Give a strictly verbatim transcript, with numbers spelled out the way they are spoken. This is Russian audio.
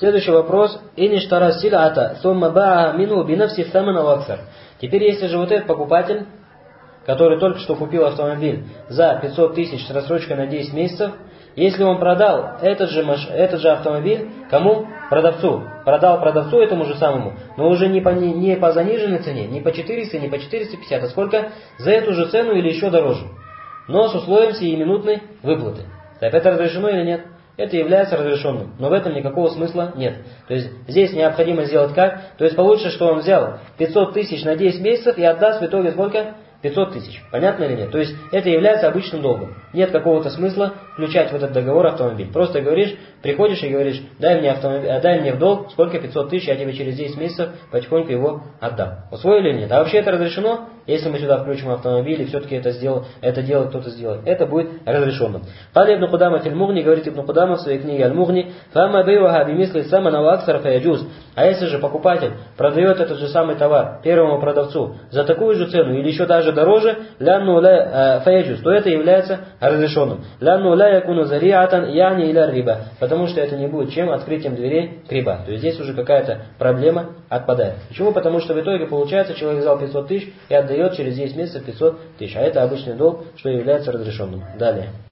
Следующий вопрос. Иништара силата, сумма баа мину бинавси самана ваксар. Теперь, если же вот этот покупатель, который только что купил автомобиль за пятьсот тысяч с рассрочкой на десять месяцев, если он продал этот же, этот же автомобиль, кому? Продавцу. Продал продавцу этому же самому, но уже не по, не, не по заниженной цене, не по четыреста, не по четыреста пятьдесят, а сколько? За эту же цену или еще дороже. Но с условием сиюминутной выплаты. Так это разрешено или нет? Это является разрешенным, но в этом никакого смысла нет. То есть здесь необходимо сделать как? То есть получится, что он взял пятьсот тысяч на десять месяцев и отдаст в итоге сколько? пятьсот тысяч. Понятно или нет? То есть это является обычным долгом. Нет какого-то смысла включать в этот договор автомобиль. Просто говоришь, приходишь и говоришь, дай мне, автомобиль, дай мне в долг, сколько пятьсот тысяч, я тебе через десять месяцев потихоньку его отдам. Усвоили или нет? А вообще это разрешено? Если мы сюда включим автомобиль и все-таки это, сделал, это делает кто-то сделает, это будет разрешенным. Кали Ибн Кудама филь-Мугни, говорит Ибн Кудама в своей книге Аль-Мугни, «Фама бейуха бимисли самана ва аксара фаяджуз». А если же покупатель продает этот же самый товар первому продавцу за такую же цену или еще даже дороже, лянну ла фаяджуз, то это является разрешенным. Лянну ла якуну зариатан яни иля риба, потому что это не будет чем открытием дверей к риба. То есть здесь уже какая-то проблема отпадает. Почему? Потому что в итоге получается, человек взял пятьсот тысяч и отдает через десять месяцев пятьсот тысяч. А это обычный долг, что является разрешенным. Далее.